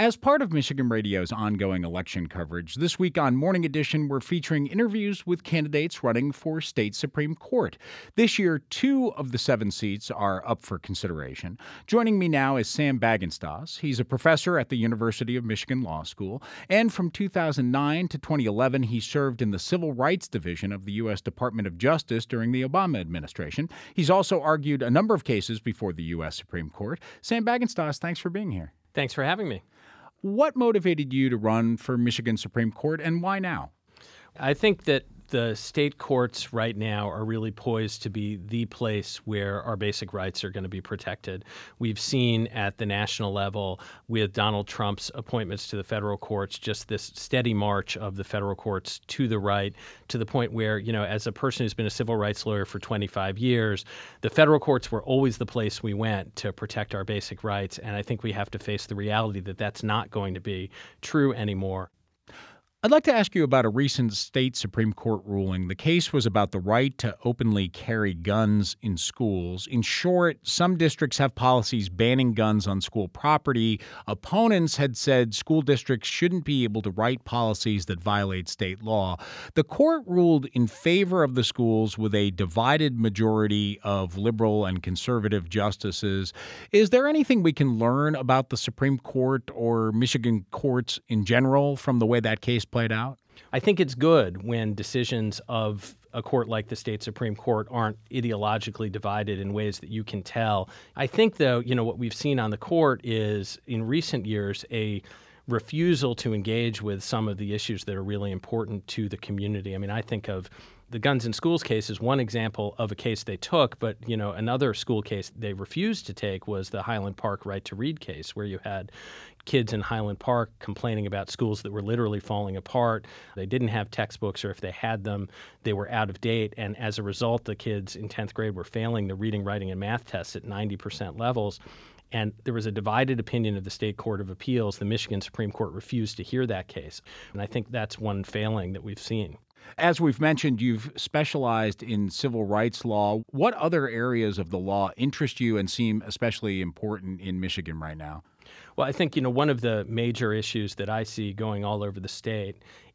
As part of Michigan Radio's ongoing election coverage, this week on Morning Edition, we're featuring interviews with candidates running for state Supreme Court. This year, 2 of the 7 seats are up for consideration. Joining me now is Sam Bagenstos. He's a professor at the University of Michigan Law School, and from 2009 to 2011, he served in the Civil Rights Division of the U.S. Department of Justice during the Obama administration. He's also argued a number of cases before the U.S. Supreme Court. Sam Bagenstos, thanks for being here. Thanks for having me. What motivated you to run for Michigan Supreme Court, and why now? I think that the state courts right now are really poised to be the place where our basic rights are going to be protected. We've seen at the national level with Donald Trump's appointments to the federal courts just this steady march of the federal courts to the right, to the point where, as a person who's been a civil rights lawyer for 25 years, the federal courts were always the place we went to protect our basic rights. And I think we have to face the reality that that's not going to be true anymore. I'd like to ask you about a recent state Supreme Court ruling. The case was about the right to openly carry guns in schools. In short, some districts have policies banning guns on school property. Opponents had said school districts shouldn't be able to write policies that violate state law. The court ruled in favor of the schools with a divided majority of liberal and conservative justices. Is there anything we can learn about the Supreme Court or Michigan courts in general from the way that case played out? I think it's good when decisions of a court like the state Supreme Court aren't ideologically divided in ways that you can tell. I think, though, what we've seen on the court is, in recent years, a refusal to engage with some of the issues that are really important to the community. I mean, I think of the guns in schools case is one example of a case they took, but, another school case they refused to take was the Highland Park right to read case, where you had kids in Highland Park complaining about schools that were literally falling apart. They didn't have textbooks, or if they had them, they were out of date. And as a result, the kids in 10th grade were failing the reading, writing, and math tests at 90% levels. And there was a divided opinion of the State Court of Appeals. The Michigan Supreme Court refused to hear that case. And I think that's one failing that we've seen. As we've mentioned, you've specialized in civil rights law. What other areas of the law interest you and seem especially important in Michigan right now? Well, I think, one of the major issues that I see going all over the state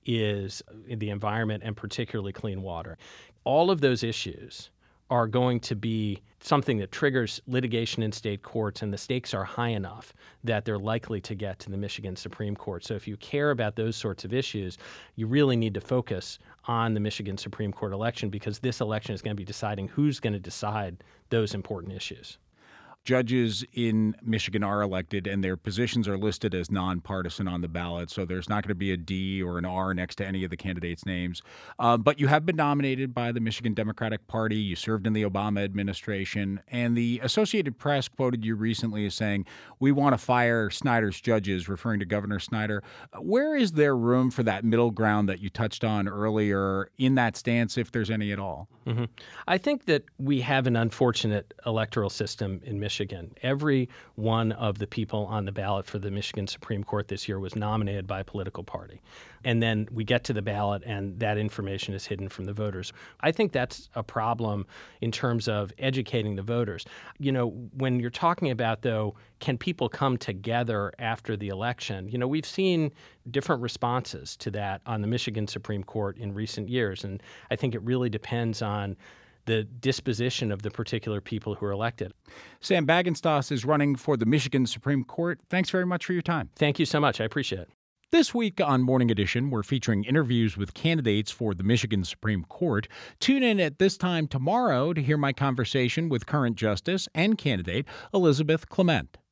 is the environment, and particularly clean water. All of those issues are going to be something that triggers litigation in state courts, and the stakes are high enough that they're likely to get to the Michigan Supreme Court. So if you care about those sorts of issues, you really need to focus on the Michigan Supreme Court election, because this election is going to be deciding who's going to decide those important issues. Judges in Michigan are elected, and their positions are listed as nonpartisan on the ballot, so there's not going to be a D or an R next to any of the candidates' names. But you have been nominated by the Michigan Democratic Party. You served in the Obama administration, and the Associated Press quoted you recently as saying, "We want to fire Snyder's judges," referring to Governor Snyder. Where is there room for that middle ground that you touched on earlier in that stance, if there's any at all? Mm-hmm. I think that we have an unfortunate electoral system in Michigan. Every one of the people on the ballot for the Michigan Supreme Court this year was nominated by a political party. And then we get to the ballot, and that information is hidden from the voters. I think that's a problem in terms of educating the voters. When you're talking about, though, can people come together after the election? We've seen different responses to that on the Michigan Supreme Court in recent years. And I think it really depends on the disposition of the particular people who are elected. Sam Bagenstos is running for the Michigan Supreme Court. Thanks very much for your time. Thank you so much. I appreciate it. This week on Morning Edition, we're featuring interviews with candidates for the Michigan Supreme Court. Tune in at this time tomorrow to hear my conversation with current Justice and candidate Elizabeth Clement.